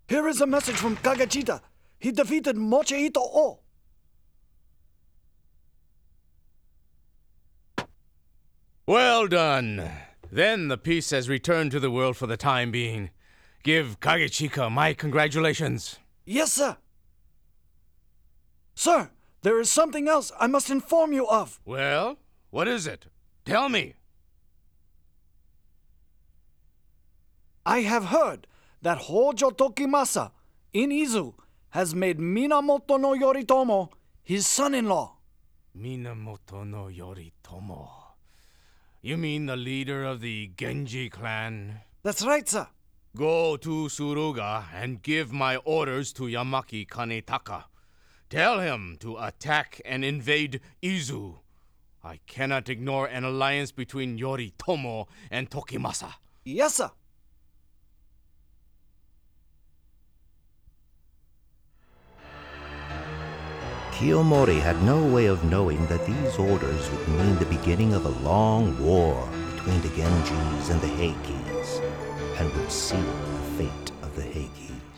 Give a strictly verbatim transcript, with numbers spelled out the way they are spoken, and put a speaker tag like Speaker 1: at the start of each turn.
Speaker 1: Here is a message from Kagechita. He defeated Moche Ito O.
Speaker 2: Well done. Then the peace has returned to the world for the time being. Give Kagechika my congratulations.
Speaker 1: Yes, sir. Sir, there is something else I must inform you of.
Speaker 2: Well, what is it? Tell me.
Speaker 1: I have heard that Hojo Tokimasa in Izu has made Minamoto no Yoritomo his son-in-law.
Speaker 2: Minamoto no Yoritomo. You mean the leader of the Genji clan?
Speaker 1: That's right, sir.
Speaker 2: Go to Suruga and give my orders to Yamaki Kanetaka. Tell him to attack and invade Izu. I cannot ignore an alliance between Yoritomo and Tokimasa.
Speaker 1: Yes, sir.
Speaker 3: Kiyomori had no way of knowing that these orders would mean the beginning of a long war between the Genjis and the Heikis, and would seal the fate of the Heiki.